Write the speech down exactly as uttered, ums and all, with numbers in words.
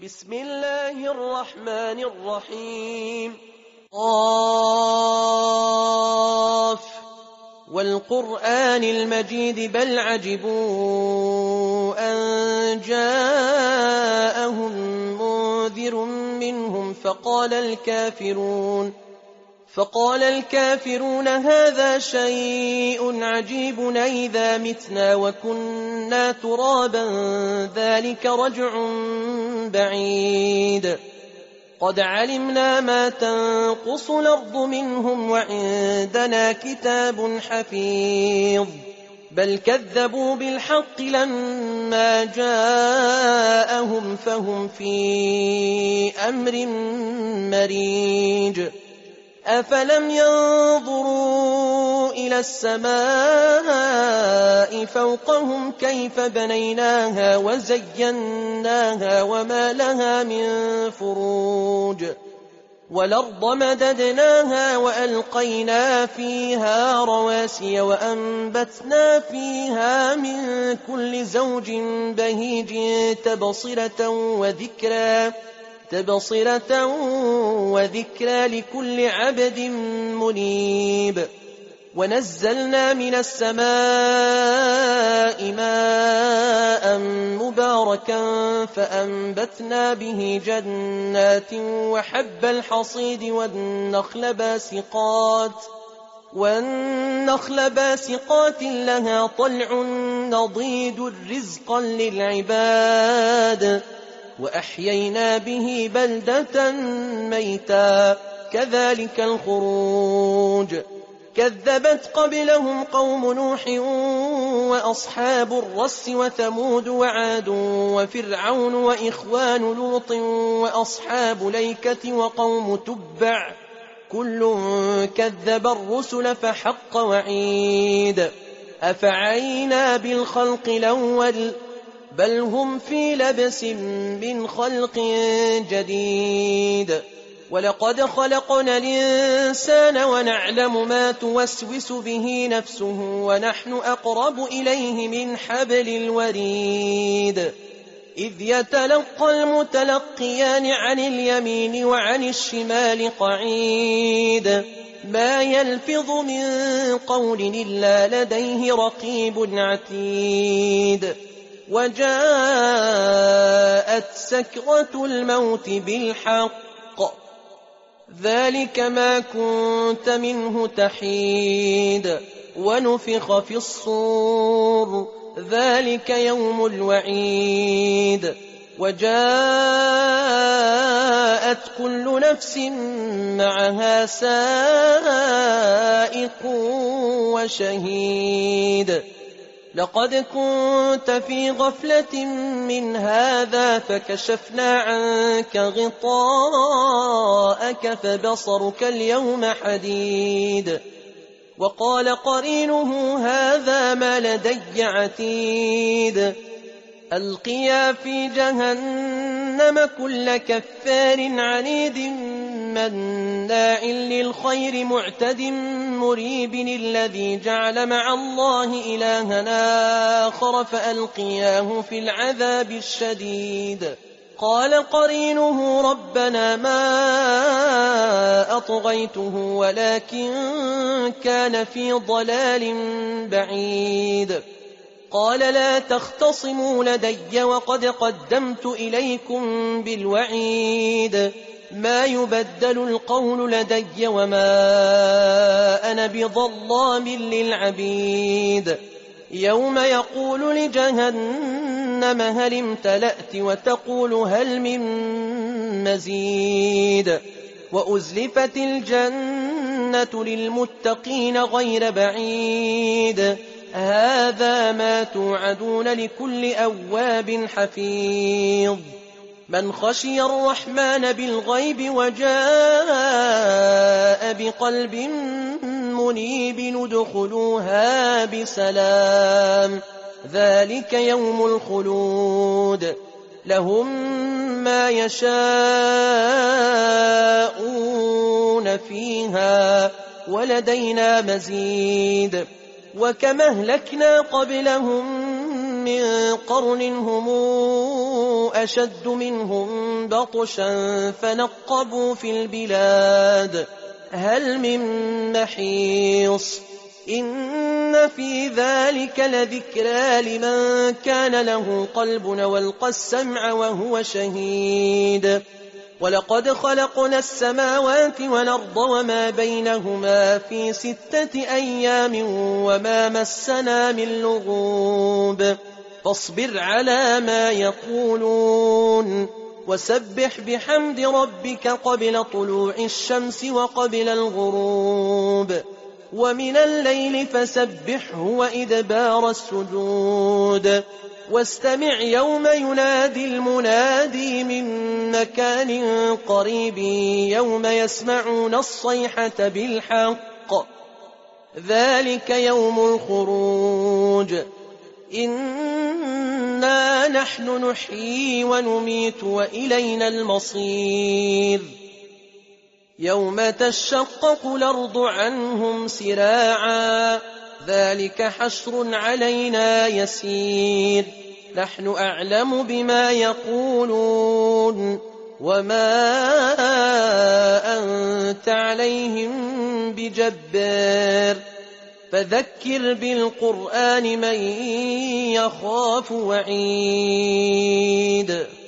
بسم الله الرحمن الرحيم. قاف والقرآن المجيد بل عجبوا أن جاءهم منذر منهم فقال الكافرون فقال الكافرون هذا شيء عجيب أإذا متنا وكنا ترابا ذلك رجع بعيد قد علمنا ما تنقص الأرض منهم وعندنا كتاب حفيظ بل كذبوا بالحق لما جاءهم فهم في أمر مريج أفلم ينظروا إلى السماء فوقهم كيف بنيناها وزيناها وما لها من فروج والأرض مددناها وألقينا فيها رواسي وأنبتنا فيها من كل زوج بهيج تبصرة وذكرى تبصرة وذكرى لكل عبد منيب ونزلنا من السماء ماء مباركا فأنبتنا به جنات وحب الحصيد والنخل باسقات والنخل باسقات لها طلع نضيد رزقا للعباد وأحيينا به بلدة ميتا كذلك الخروج كذبت قبلهم قوم نوح وأصحاب الرس وثمود وعاد وفرعون وإخوان لوط وأصحاب ليكة وقوم تبع كل كذب الرسل فحق وعيد أفعينا بالخلق الأول بل هم في لبس من خلق جديد ولقد خلقنا الإنسان ونعلم ما توسوس به نفسه ونحن أقرب إليه من حبل الوريد إذ يتلقى المتلقيان عن اليمين وعن الشمال قعيد ما يلفظ من قول إلا لديه رقيب عتيد وجاءت سكرة الموت بالحق ذلك ما كنت منه تحيد ونفخ في الصور ذلك يوم الوعيد وجاءت كل نفس معها سائق وشهيد لقد كنت في غفلة من هذا فكشفنا عنك غطاءك فبصرك اليوم حديد وقال قرينه هذا ما لدي عتيد ألقيا في جهنم كل كفار عنيد مناع للخير معتد مريب الذي جعل مع الله إلهنا آخر فألقياه في العذاب الشديد قال قرينه ربنا ما أطغيته ولكن كان في ضلال بعيد قال لا تختصموا لدي وقد قدمت إليكم بالوعيد ما يبدل القول لدي وما أنا بظلام للعبيد يوم يقول لجهنم هل امتلأت وتقول هل من مزيد وأزلفت الجنة للمتقين غير بعيد هذا ما توعدون لكل أواب حفيظ من خشي الرحمن بالغيب وجاء بقلب منيب ادخلوها بسلام ذلك يوم الخلود لهم ما يشاءون فيها ولدينا مزيد وكما أهلكنا قبلهم من قرن هم أشد منهم بطشا فنقبوا في البلاد هل من محيص إن في ذلك لذكرى لمن كان له قلب والقى السمع وهو شهيد ولقد خلقنا السماوات والأرض وما بينهما في ستة أيام وما مسنا من لغوب فاصبر على ما يقولون وسبح بحمد ربك قبل طلوع الشمس وقبل الغروب ومن الليل فسبحه وإدبار السجود واستمع يوم ينادي المنادي من مكان قريب يوم يسمعون الصيحة بالحق ذلك يوم الخروج إنا نحن نحيي ونميت وإلينا المصير يوم تشقق الأرض عنهم سراعا ذلك حشر علينا يسير نحن أعلم بما يقولون وما أنت عليهم بجبار فذكر بالقرآن من يخاف وعيد